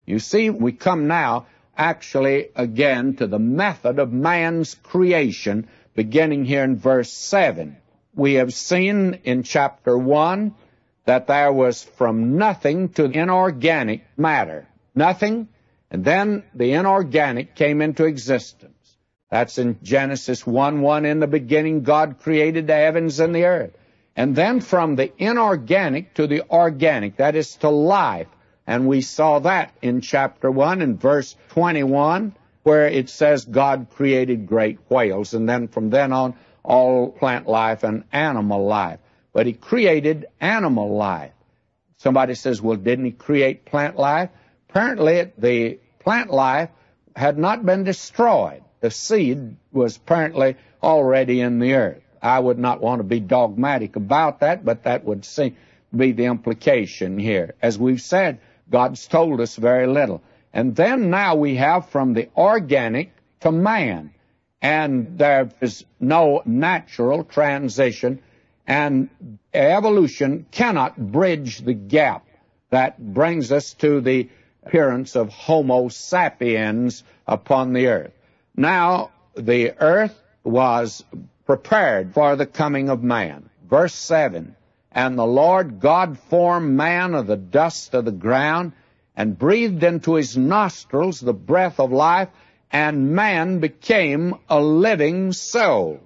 You see, we come now actually again to the method of man's creation, beginning here in verse 7. We have seen in chapter 1 that there was from nothing to inorganic matter. Nothing, and then the inorganic came into existence. That's in Genesis 1:1. In the beginning, God created the heavens and the earth. And then from the inorganic to the organic, that is to life. And we saw that in chapter 1 in verse 21, where it says God created great whales. And then from then on, all plant life and animal life. But he created animal life. Somebody says, well, didn't he create plant life? Apparently, the plant life had not been destroyed. The seed was apparently already in the earth. I would not want to be dogmatic about that, but that would seem to be the implication here. As we've said, God's told us very little. And then now we have from the organic to man. And there is no natural transition, and evolution cannot bridge the gap that brings us to the appearance of Homo sapiens upon the earth. Now, the earth was prepared for the coming of man. Verse 7, and the Lord God formed man of the dust of the ground, and breathed into his nostrils the breath of life, and man became a living soul.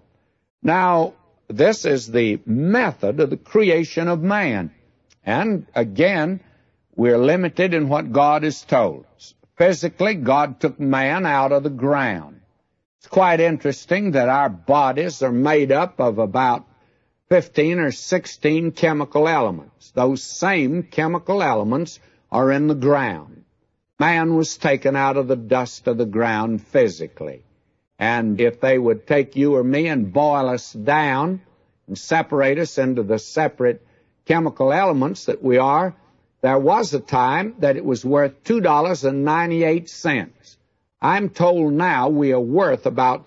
Now, this is the method of the creation of man. And again, we're limited in what God has told us. Physically, God took man out of the ground. It's quite interesting that our bodies are made up of about 15 or 16 chemical elements. Those same chemical elements are in the ground. Man was taken out of the dust of the ground physically. And if they would take you or me and boil us down and separate us into the separate chemical elements that we are, there was a time that it was worth $2.98. I'm told now we are worth about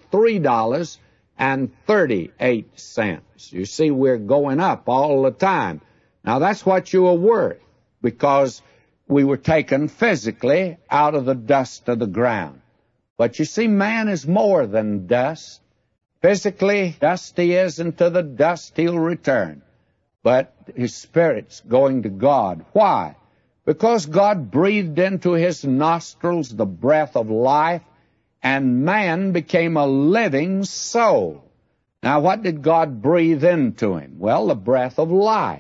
$3.38. You see, we're going up all the time. Now, that's what you are worth, because we were taken physically out of the dust of the ground. But you see, man is more than dust. Physically, dust he is, and to the dust he'll return. But his spirit's going to God. Why? Because God breathed into his nostrils the breath of life, and man became a living soul. Now, what did God breathe into him? Well, the breath of life.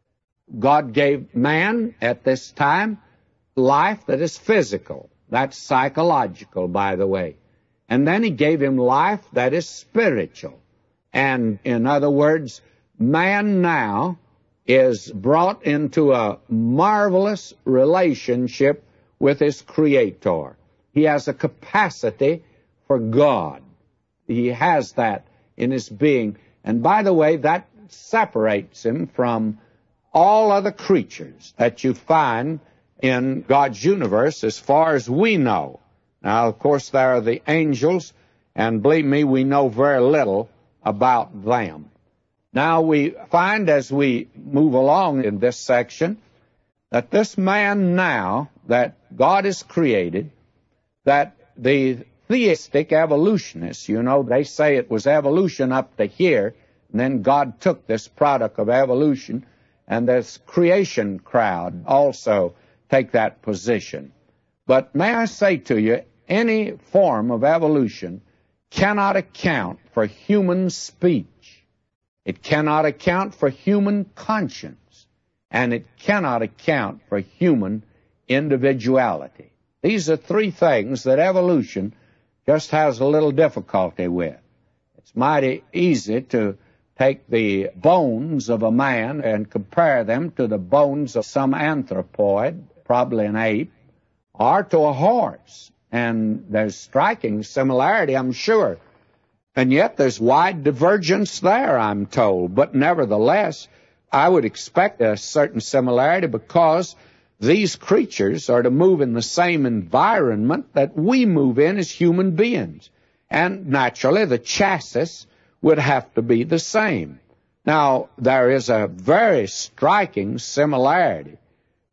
God gave man at this time life that is physical. That's psychological, by the way. And then he gave him life that is spiritual. And in other words, man now is brought into a marvelous relationship with his Creator. He has a capacity for God. He has that in his being. And by the way, that separates him from all other creatures that you find in God's universe as far as we know. Now, of course, there are the angels, and believe me, we know very little about them. Now, we find as we move along in this section that this man now that God has created, that the theistic evolutionists, you know, they say it was evolution up to here, and then God took this product of evolution, and this creation crowd also take that position. But may I say to you, any form of evolution cannot account for human speech. It cannot account for human conscience. And it cannot account for human individuality. These are three things that evolution just has a little difficulty with. It's mighty easy to take the bones of a man and compare them to the bones of some anthropoid, probably an ape, or to a horse. And there's striking similarity, I'm sure. And yet there's wide divergence there, I'm told. But nevertheless, I would expect a certain similarity because these creatures are to move in the same environment that we move in as human beings. And naturally, the chassis would have to be the same. Now, there is a very striking similarity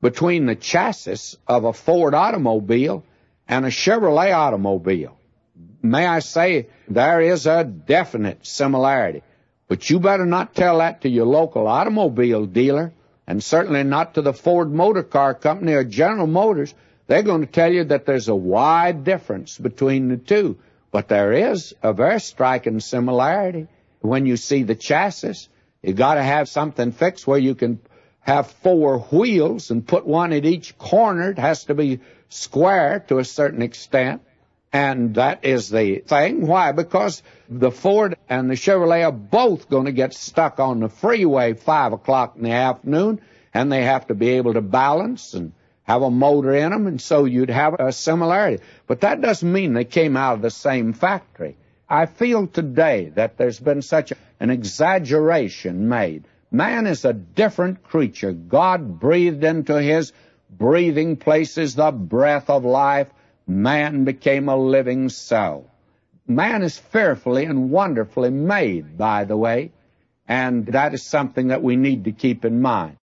between the chassis of a Ford automobile and a Chevrolet automobile. May I say, there is a definite similarity. But you better not tell that to your local automobile dealer, and certainly not to the Ford Motor Car Company or General Motors. They're going to tell you that there's a wide difference between the two. But there is a very striking similarity. When you see the chassis, you got to have something fixed where you can have 4 wheels and put one at each corner. It has to be square to a certain extent. And that is the thing. Why? Because the Ford and the Chevrolet are both going to get stuck on the freeway 5 o'clock in the afternoon, and they have to be able to balance and have a motor in them, and so you'd have a similarity. But that doesn't mean they came out of the same factory. I feel today that there's been such an exaggeration made. Man is a different creature. God breathed into his breathing places the breath of life. Man became a living soul. Man is fearfully and wonderfully made, by the way, and that is something that we need to keep in mind.